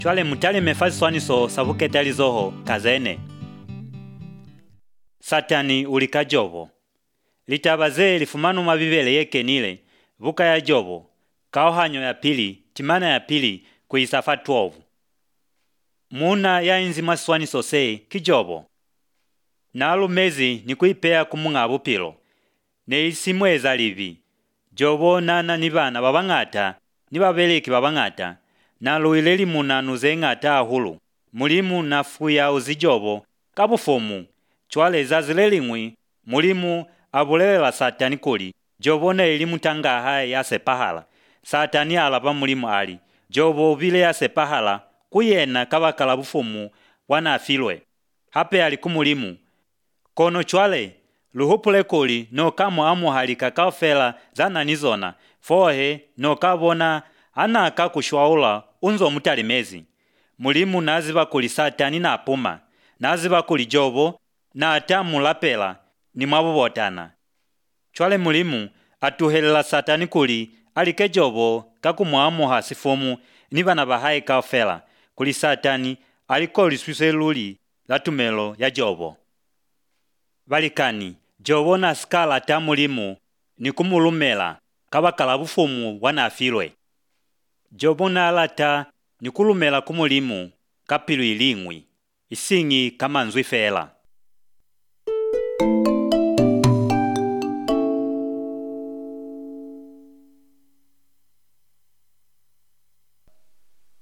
chwale mutale mefasi swaniso savuketali zoho kazene. Satani ulika Jobo. Litabaze lifumanu mabibele yekenile, vuka ya Jobo, kaohanyo ya pili, timana ya pili, kuisafa 12. Muna ya inzi maswaniso se kijobo. Nalu mezi ni kuipea kumungabu pilo. Ne isimweza livi. Jobo nana nibana babangata, nibabeleki babangata, nalu ileli muna nuze ngata ahulu. Mulimu nafu ya uzijobo, kabufomu, chwale zazilelingwi, mulimu abulelela Satani kuli. Jobo na ilimu tangaha ya sepahala. Satani alapa mulimu ali. Jobo vile ya sepahala, kuyena kabakala bufumu wana afilwe. Hape alikumulimu. Kono chwale, luhupule kuli no kamo amuhalika kaofela zana nizona. Fohe no kabona anaka kushwaula unzo mutalimezi. Mulimu naziba kuli Satani na apuma. Naziba kuli Jobo na atamu lapela ni mwabubotana. Chwale mulimu atuhelela Satani kuli alike Jobo kakumuamuha sifomu nibana bahai kaofela. Kuli Satani aliko liswise luli latumelo ya Jobo. Balikani, Jobo na skala ata mulimu ni kumulumela kabakala bufumu wana afilwe. Jobo na alata ni kulumela kumulimu kapilu ilingwi, isingi kama nzwifela.